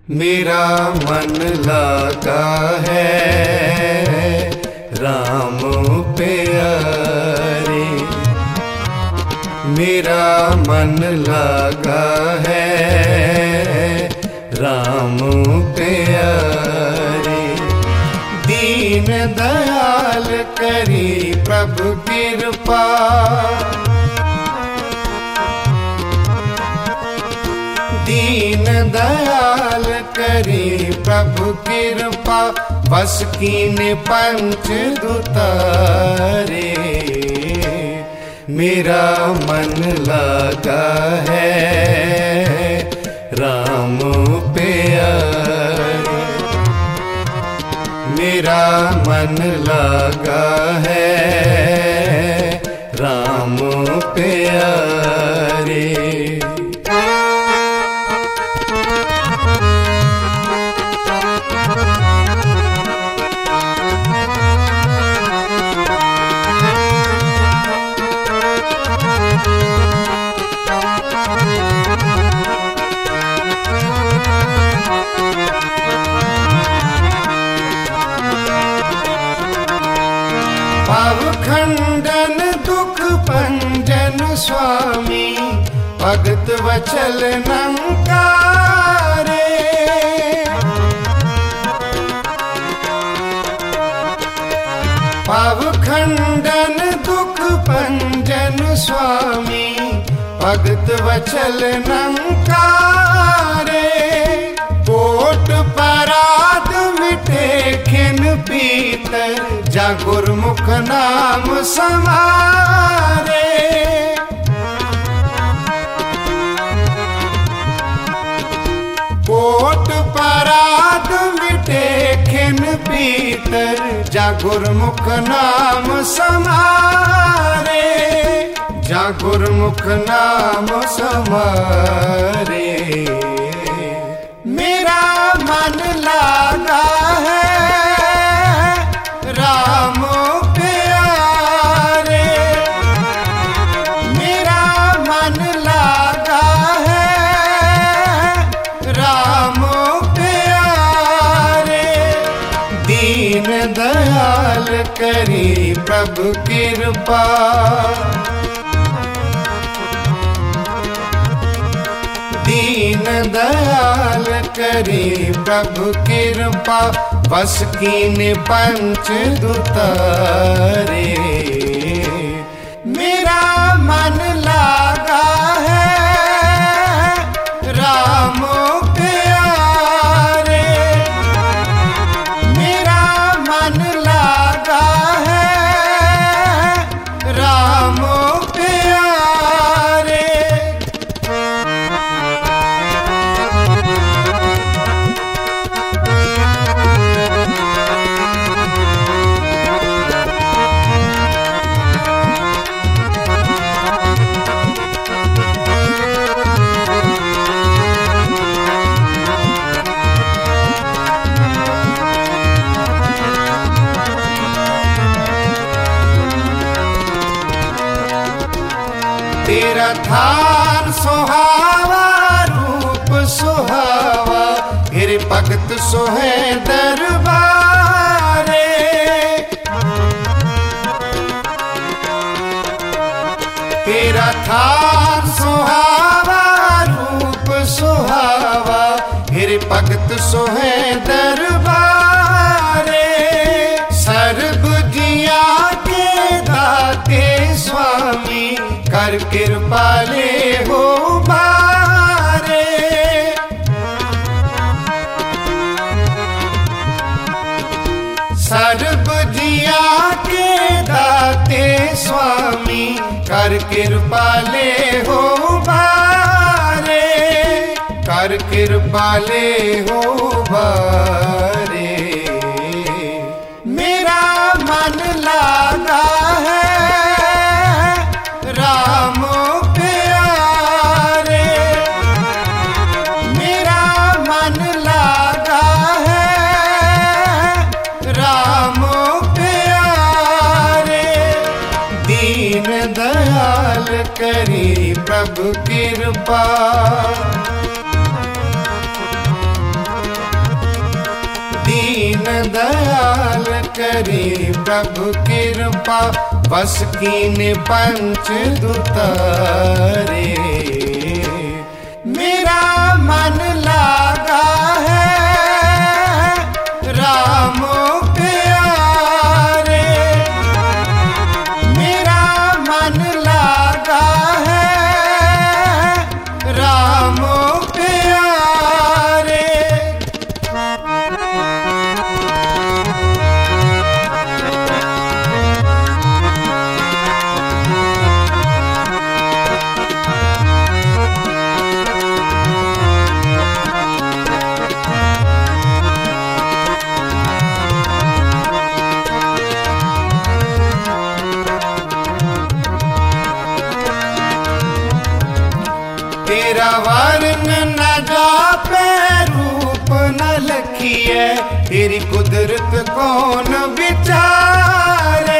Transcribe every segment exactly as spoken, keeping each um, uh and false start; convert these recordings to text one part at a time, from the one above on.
मेरा मन लगा है राम प्यारे, मेरा मन लगा है राम प्यारे। दीन दयाल करी प्रभु कृपा, दीन दयाल करी प्रभु कृपा। बस कीन पंच दुतारे, मेरा मन लगा है राम प्यारे, मेरा मन लगा है राम प्यारे। भव खंडन दुख भंजन स्वामी, भगत वचल नंकारे। भव खंडन दुख भंजन स्वामी, भगत वचल नंकारे। कोट पराध मिटे खिन पीतर, जा गुरमुख नाम समारे। कोट पराध मिटे खिन पीतर, जा गुरमुख नाम समारे। जा गुरमुख नाम समारे, मेरा मन लगा है राम प्यारे, मेरा मन लगा है राम प्यारे। दीन दयाल करी प्रभु कृपा, दीन दयाल करी प्रभु कृपा। बस कीन पंच दुतारे, मेरा मन लगा है राम प्यारे, मेरा मन लगा है राम प्यारे। तेरा थान सुहावा रूप सुहावा, फिर भगत सोहे दरबारे। तेरा थान सुहावा रूप सुहावा, फिर भगत सोहे दरबारे। सर्ब जिया के दाते स्वामी, कर कृपाले हो बारे। सर्ब जिया के दाते स्वामी, कर कृपाले हो बारे। कर कृपाले हो बारे, मेरा मन लगा है राम प्यारे, मेरा मन लगा है राम प्यारे। दीन दयाल करी प्रभु कृपा, दयाल करी प्रभु कृपा, बस कीन पंच दुतारे। मेरा मन लागा है राम प्यारे, मेरा मन लागा है राम प्यारे। तेरा वर्ण न जापे रूप न लखिए, तेरी कुदरत कौन विचारे।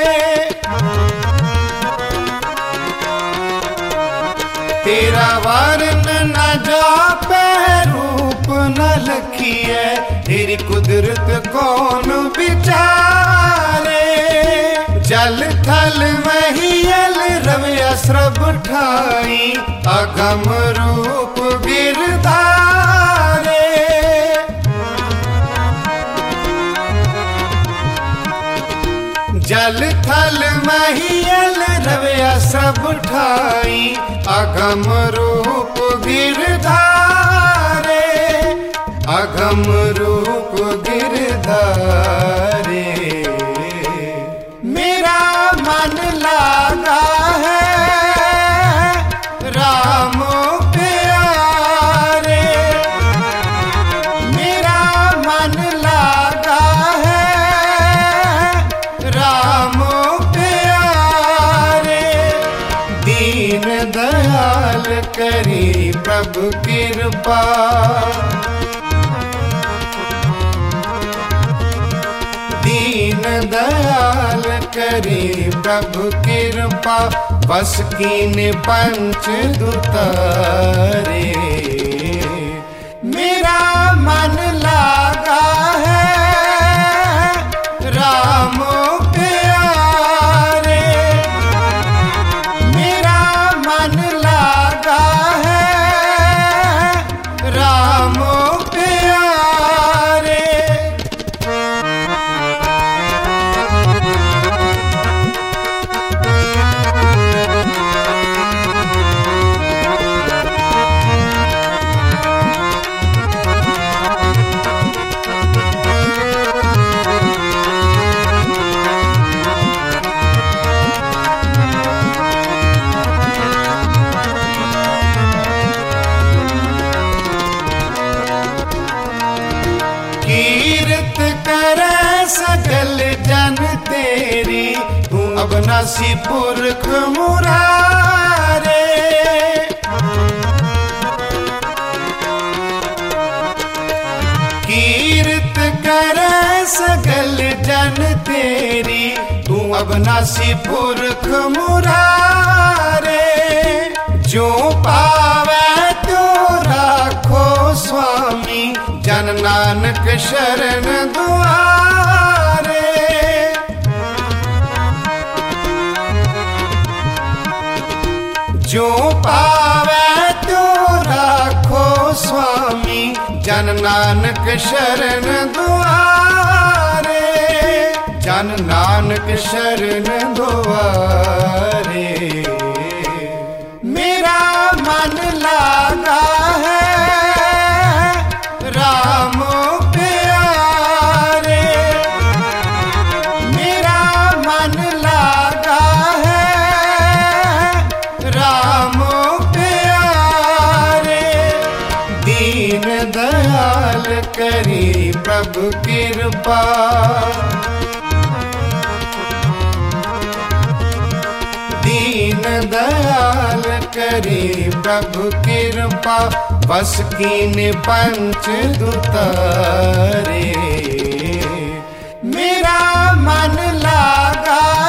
तेरा वर्ण न जापे रूप न लखिए, तेरी कुदरत कौन विचारे। जल थल महियल रवि श्रभ ठाई, अगम रूप गिरधारे। जल थल महियल रवि श्रभ ठाई, अगम रूप गिरधारे। अगम रूप गिरधारे। मेरा मन लागा है राम प्यारे, मेरा मन लागा है राम प्यारे। दीन दयाल करी प्रभु कृपा, दीन दयाल करी प्रभु कृपा, बस कीन पंच दुतारे। मेरा मन लागा है राम प्यारे, मेरा मन लागा है राम प्यारे। कीरत करे सकल जन तेरी, तू अबनासी पुरख मुरारे। कीरत करे सकल जन तेरी, तू अबनासी पुरख मुरारे। जो पावे तो राखो स्वामी, जन नानक शरण दुआरे। जो पावे तो राखो स्वामी, जन नानक शरण दुआरे। जन नानक शरण दुआरे। मेरा मन लागा है राम प्यारे, मेरा मन लागा है राम प्यारे। दीन दयाल करी प्रभु कृपा, दीन दयाल करी प्रभु कृपा, बस कीन पंच दुतारे। मेरा मन लागा